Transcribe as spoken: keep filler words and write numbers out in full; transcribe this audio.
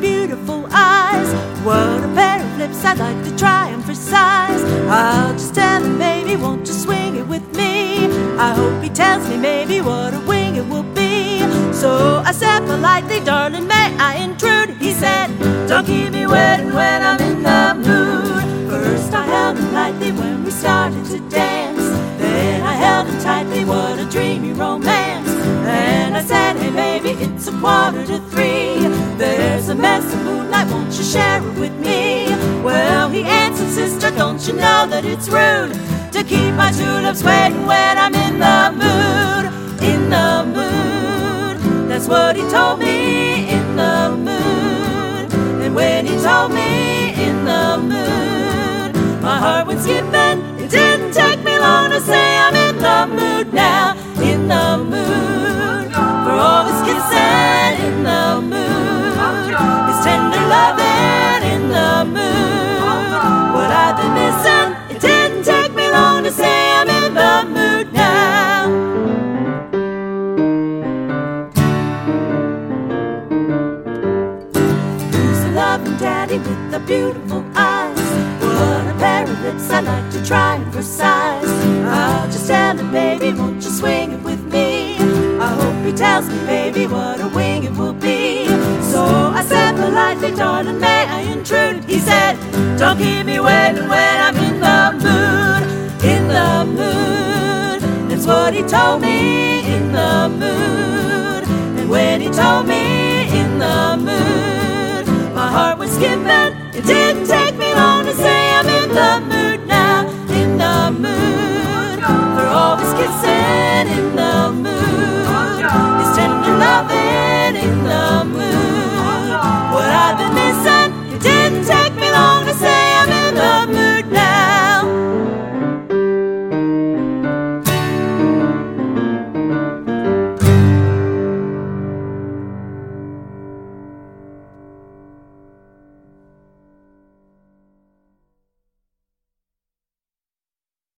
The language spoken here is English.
beautiful eyes. What a pair of lips, I'd like to try them for size. I'll just tell him, baby, won't you swing it with me? I hope he tells me maybe what a wing it will be. So I said politely, darling, may I intrude? He said, don't keep me waiting when I'm in the mood. First I held him lightly when we started to dance. Then I held him tightly, what a dreamy romance. And I said, hey baby, it's a quarter to three. There's a mess of moonlight, won't you share it with me? Well, he answered, sister, don't you know that it's rude to keep my tulips waiting when I'm in the mood? In the mood, that's what he told me, in the mood. And when he told me, in the mood, my heart went skipping. It didn't take me long to say I'm in the mood now. In the mood for all his kissing, in the mood, his tender loving, in the mood. What I've been missing, it didn't take me long to say I'm in the mood now. Who's the loving daddy with the beautiful eyes? What a pair of lips, I'd like to try and for size. I'll just tell him, baby, won't you swing it with me? I hope he tells me, baby, what a wing it will be. So I said politely, darling, may I intrude? He said, don't keep me waiting when I'm in the mood. In the mood, that's what he told me, in the mood. And when he told me, in the mood, my heart was skipping. It didn't take me long to say I'm in the mood.